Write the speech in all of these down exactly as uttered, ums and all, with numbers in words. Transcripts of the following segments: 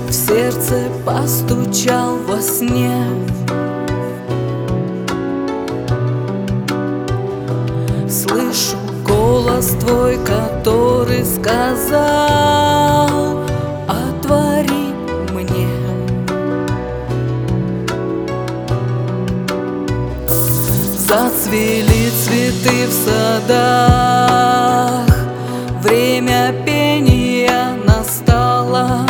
в сердце постучал во сне. Слышу голос твой, который сказал: отвори мне. Зацвели цветы в садах, время пения настало,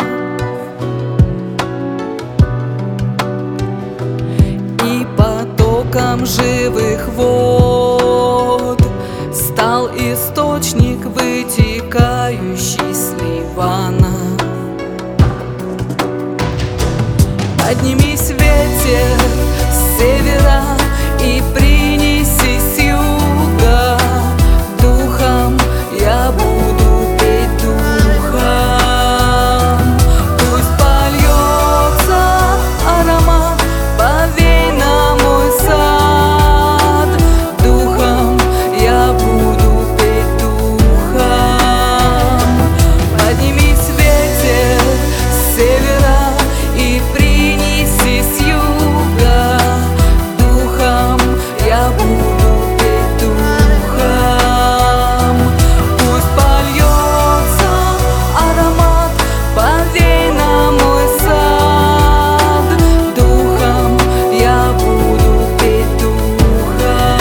и потоком живых вод стал источник, вытекающий с Ливана. Поднимись, ветер с севера, и принеси с юга. Духом я буду петь духом. Пусть польется аромат, повей на мой сад. Духом я буду петь духом. Поднимись, ветер с севера, и принеси с юга. Духом я буду петь духом. Пусть польется аромат, повей на мой сад. Духом я буду петь духом.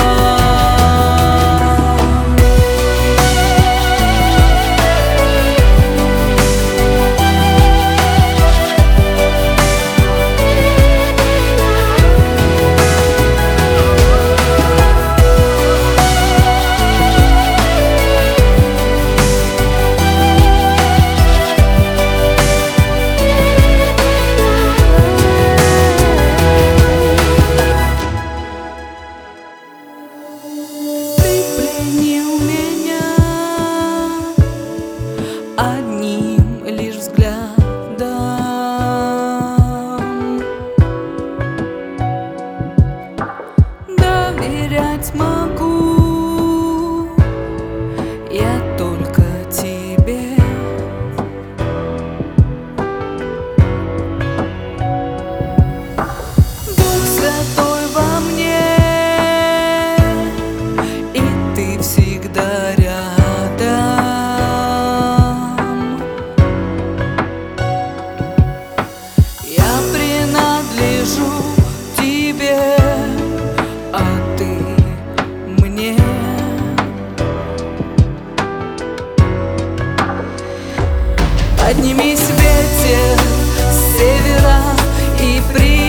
Ты пленил меня одним лишь взглядом. Доверять могу я только тебе. Дух Святой во мне, и ты всегда рядом. Я принадлежу тебе, а ты мне. Поднимись, ветер с севера, и при